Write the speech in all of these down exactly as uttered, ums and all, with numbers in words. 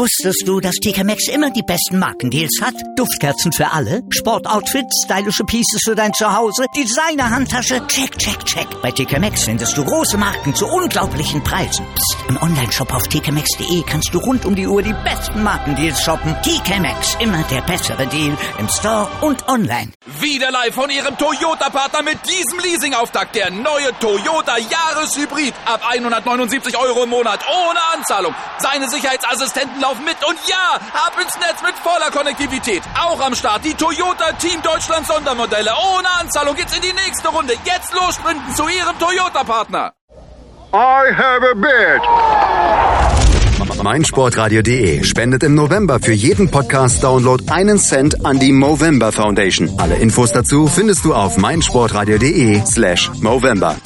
Wusstest du, dass T K Maxx immer die besten Markendeals hat? Duftkerzen für alle, Sportoutfits, stylische Pieces für dein Zuhause, Designer-Handtasche, check, check, check. Bei T K Maxx findest du große Marken zu unglaublichen Preisen. Psst. Im Onlineshop auf t k maxx punkt d e kannst du rund um die Uhr die besten Markendeals shoppen. T K Maxx, immer der bessere Deal im Store und online. Wieder live von Ihrem Toyota-Partner mit diesem Leasing-Auftakt. Der neue Toyota Jahreshybrid. Ab hundertneunundsiebzig Euro im Monat. Ohne Anzahlung. Seine Sicherheitsassistenten laufen mit. Und ja, ab ins Netz mit voller Konnektivität. Auch am Start die Toyota Team Deutschland Sondermodelle. Ohne Anzahlung geht's in die nächste Runde. Jetzt los sprinten zu Ihrem Toyota-Partner. I have a bid. meinsportradio punkt de spendet im November für jeden Podcast-Download einen Cent an die Movember Foundation. Alle Infos dazu findest du auf meinsportradio punkt de slash Movember.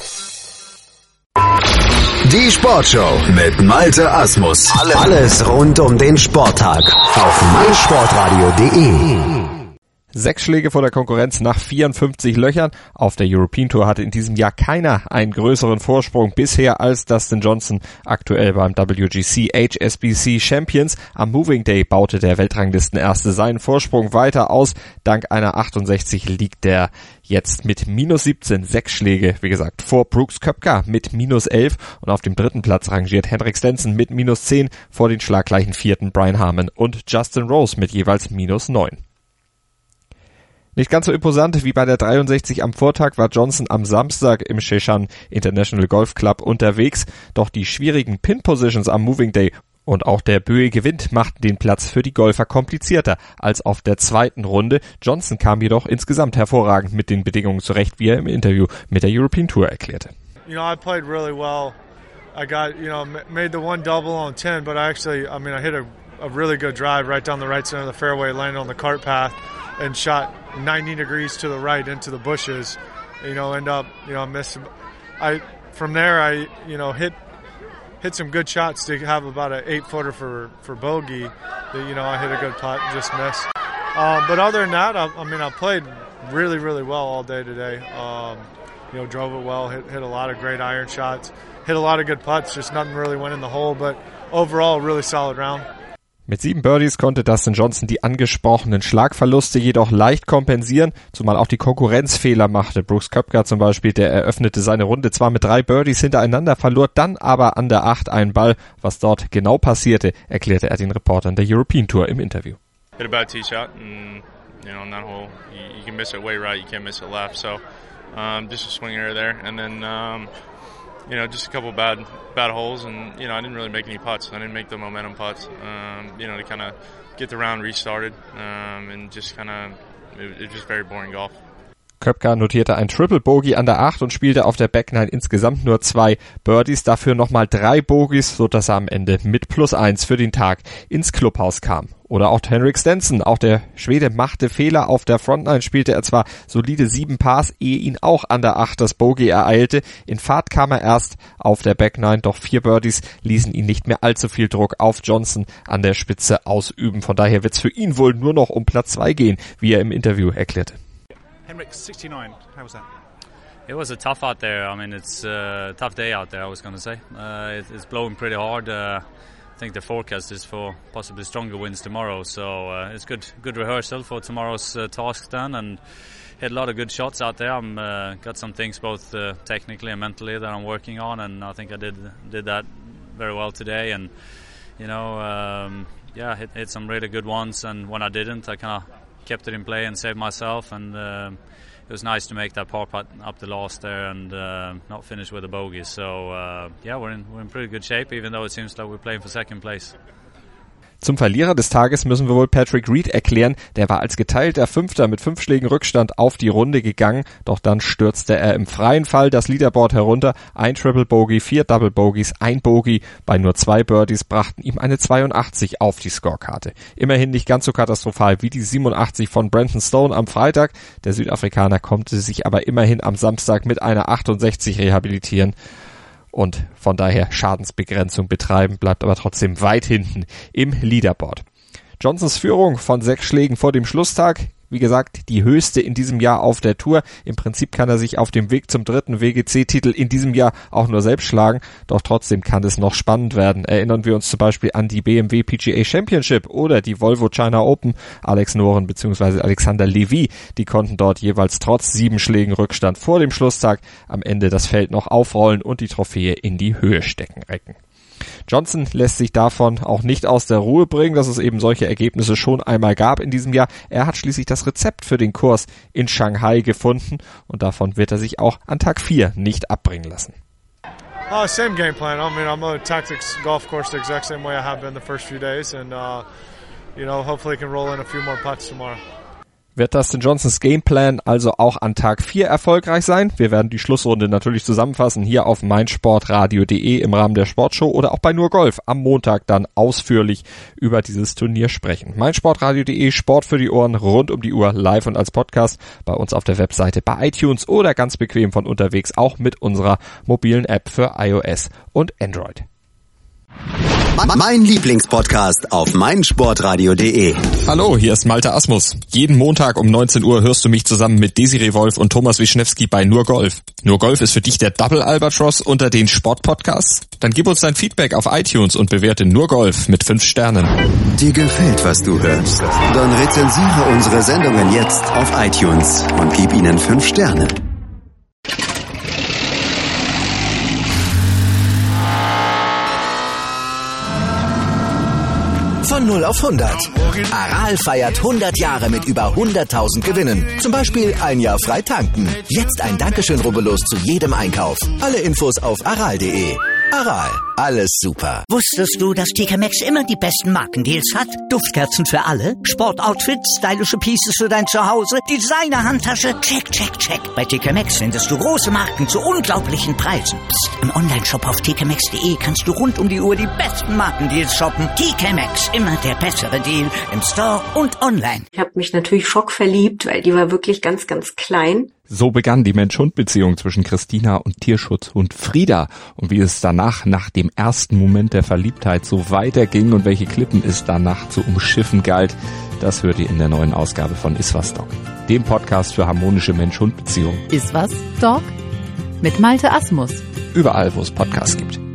Die Sportshow mit Malte Asmus. Alles rund um den Sporttag auf meinsportradio punkt de. Sechs Schläge vor der Konkurrenz nach vierundfünfzig Löchern. Auf der European Tour hatte in diesem Jahr keiner einen größeren Vorsprung bisher als Dustin Johnson, aktuell beim W G C H S B C Champions. Am Moving Day baute der Weltranglistenerste seinen Vorsprung weiter aus. Dank einer achtundsechzig liegt der jetzt mit minus siebzehn, sechs Schläge, wie gesagt, vor Brooks Koepka mit minus elf. Und auf dem dritten Platz rangiert Henrik Stenson mit minus zehn vor den schlaggleichen vierten Brian Harman und Justin Rose mit jeweils minus neun. Nicht ganz so imposant wie bei der dreiundsechzig am Vortag war Johnson am Samstag im Sheshan International Golf Club unterwegs. Doch die schwierigen Pin-Positions am Moving Day und auch der böige Wind machten den Platz für die Golfer komplizierter als auf der zweiten Runde. Johnson kam jedoch insgesamt hervorragend mit den Bedingungen zurecht, wie er im Interview mit der European Tour erklärte. You know, I played really well. I got, you know, made the one double on ten, but I actually, I mean, I hit a, a really good drive right down the right center of the fairway, landed on the cart path and shot ninety degrees to the right into the bushes, you know, end up, you know, miss. I, from there, I, you know, hit, hit some good shots to have about an eight footer for, for bogey. That, you know, I hit a good putt, just missed. Um, but other than that, I, I mean, I played really, really well all day today. Um, you know, drove it well, hit, hit a lot of great iron shots, hit a lot of good putts, just nothing really went in the hole, but overall, really solid round. Mit sieben Birdies konnte Dustin Johnson die angesprochenen Schlagverluste jedoch leicht kompensieren, zumal auch die Konkurrenz Fehler machte. Brooks Koepka zum Beispiel, der eröffnete seine Runde zwar mit drei Birdies hintereinander, verlor dann aber an der acht einen Ball. Was dort genau passierte, erklärte er den Reportern der European Tour im Interview. Hit a bad tee shot and, you know, on that hole, you, you can miss it way right, you can't miss it left, so um, just a swing error there, and then um, you know, just a couple bad bad holes, and you know, I didn't really make any putts. I didn't make the momentum putts. Um, you know, to kind of get the round restarted, um, and just kind of it, it was just very boring golf. Koepka notierte ein Triple Bogey an der acht und spielte auf der Back Nine insgesamt nur zwei Birdies, dafür nochmal drei Bogies, sodass er am Ende mit plus eins für den Tag ins Clubhaus kam. Oder auch Henrik Stenson, auch der Schwede machte Fehler. Auf der Frontline spielte er zwar solide sieben Pars, ehe ihn auch an der acht das Bogey ereilte. In Fahrt kam er erst auf der Back Nine, doch vier Birdies ließen ihn nicht mehr allzu viel Druck auf Johnson an der Spitze ausüben. Von daher wird es für ihn wohl nur noch um Platz zwei gehen, wie er im Interview erklärte. Henrik, sixty-nine, how was that? It was a tough out there. I mean, it's a tough day out there, I was going to say. Uh, it, it's blowing pretty hard. Uh, I think the forecast is for possibly stronger winds tomorrow, so uh, it's good good rehearsal for tomorrow's uh, task then, and hit a lot of good shots out there. I'm uh, got some things both uh, technically and mentally that I'm working on, and I think I did did that very well today, and you know, um, yeah, hit, hit some really good ones, and when I didn't, I kind of kept it in play and saved myself, and uh, it was nice to make that par putt up the last there and uh, not finish with a bogey. So uh, yeah, we're in we're in pretty good shape, even though it seems like we're playing for second place. Zum Verlierer des Tages müssen wir wohl Patrick Reed erklären. Der war als geteilter Fünfter mit fünf Schlägen Rückstand auf die Runde gegangen, doch dann stürzte er im freien Fall das Leaderboard herunter. Ein Triple Bogey, vier Double Bogies, ein Bogey bei nur zwei Birdies brachten ihm eine zweiundachtzig auf die Scorekarte. Immerhin nicht ganz so katastrophal wie die siebenundachtzig von Brandon Stone am Freitag. Der Südafrikaner konnte sich aber immerhin am Samstag mit einer achtundsechzig rehabilitieren und von daher Schadensbegrenzung betreiben, bleibt aber trotzdem weit hinten im Leaderboard. Johnsons Führung von sechs Schlägen vor dem Schlusstag Wie gesagt, die höchste in diesem Jahr auf der Tour. Im Prinzip kann er sich auf dem Weg zum dritten W G C-Titel in diesem Jahr auch nur selbst schlagen, doch trotzdem kann es noch spannend werden. Erinnern wir uns zum Beispiel an die B M W P G A Championship oder die Volvo China Open. Alex Noren bzw. Alexander Levy, die konnten dort jeweils trotz sieben Schlägen Rückstand vor dem Schlusstag am Ende das Feld noch aufrollen und die Trophäe in die Höhe stecken recken. Johnson lässt sich davon auch nicht aus der Ruhe bringen, dass es eben solche Ergebnisse schon einmal gab in diesem Jahr. Er hat schließlich das Rezept für den Kurs in Shanghai gefunden und davon wird er sich auch an Tag vier nicht abbringen lassen. Uh, same game plan. I mean, I'm going to attack the golf course the exact same way I have been the first few days, and uh, you know, hopefully I can roll in a few more putts tomorrow. Wird Dustin Johnsons Gameplan also auch an Tag vier erfolgreich sein? Wir werden die Schlussrunde natürlich zusammenfassen hier auf meinsportradio punkt de im Rahmen der Sportshow oder auch bei Nur Golf am Montag dann ausführlich über dieses Turnier sprechen. meinsportradio punkt de, Sport für die Ohren, rund um die Uhr, live und als Podcast bei uns auf der Webseite, bei iTunes oder ganz bequem von unterwegs auch mit unserer mobilen App für iOS und Android. Mein Lieblingspodcast auf meinsportradio punkt de. Hallo, hier ist Malte Asmus. Jeden Montag um neunzehn Uhr hörst du mich zusammen mit Desiree Wolf und Thomas Wischnewski bei Nur Golf. Nur Golf ist für dich der Double Albatross unter den Sportpodcasts? Dann gib uns dein Feedback auf iTunes und bewerte Nur Golf mit fünf Sternen. Dir gefällt, was du hörst? Dann rezensiere unsere Sendungen jetzt auf iTunes und gib ihnen fünf Sterne. Von null auf hundert. Aral feiert hundert Jahre mit über hunderttausend Gewinnen. Zum Beispiel ein Jahr frei tanken. Jetzt ein Dankeschön, rubbellos zu jedem Einkauf. Alle Infos auf aral punkt de. Aral, alles super. Wusstest du, dass T K Maxx immer die besten Markendeals hat? Duftkerzen für alle, Sportoutfits, stylische Pieces für dein Zuhause, Designer-Handtasche, check, check, check. Bei T K Maxx findest du große Marken zu unglaublichen Preisen. Psst. Im Onlineshop auf t k maxx punkt de kannst du rund um die Uhr die besten Markendeals shoppen. T K Maxx, immer der bessere Deal im Store und online. Ich habe mich natürlich schockverliebt, weil die war wirklich ganz, ganz klein. So begann die Mensch-Hund-Beziehung zwischen Christina und Tierschutzhund Frieda. Und wie es danach, nach dem ersten Moment der Verliebtheit, so weiterging und welche Klippen es danach zu umschiffen galt, das hört ihr in der neuen Ausgabe von Iswas Dog, dem Podcast für harmonische Mensch-Hund-Beziehungen. Iswas Dog mit Malte Asmus. Überall, wo es Podcasts gibt.